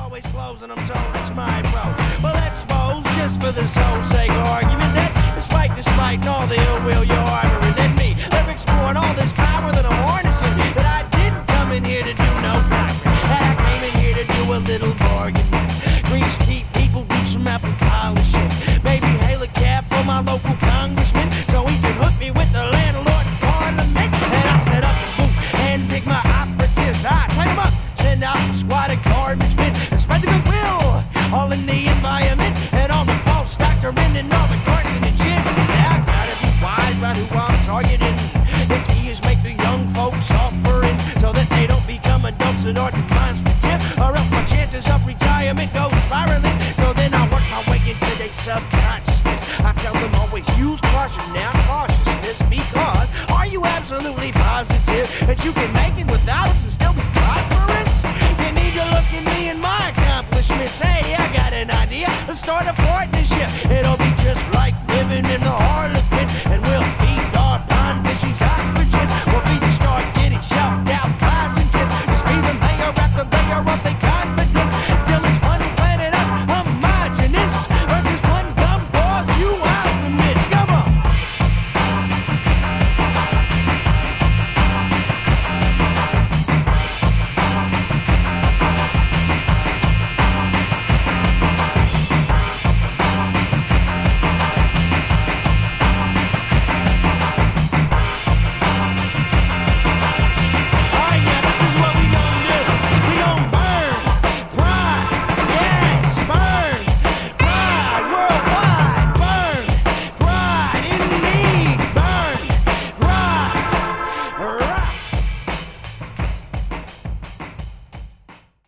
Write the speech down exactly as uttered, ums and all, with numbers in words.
always closing, I'm told it's my road. Well, let's suppose, just for this whole sake of argument, that despite despite all the ill will you're harboring in me, they're exploring all this power that I'm harnessing, that I didn't come in here to do no crime, that I came in here to do a little bargain. Grease keep people do some apple polishing, maybe hail a cab for my local congressman, so he can hook me with the landlord in parliament, and I set up a booth and pick my operatives. I tie them up, send out a squad of garbage men, and spread the goodwill all in the environment, and all the false doctrine and all the carson and gins. But now I gotta be wise about who I'm targeting. The key is make the young folks offerings, so that they don't become adults that are demonstrative, or else my chances of retirement go spiraling. So then I work my way into their subconsciousness. I tell them always use caution now, cautiousness, because are you absolutely positive that you can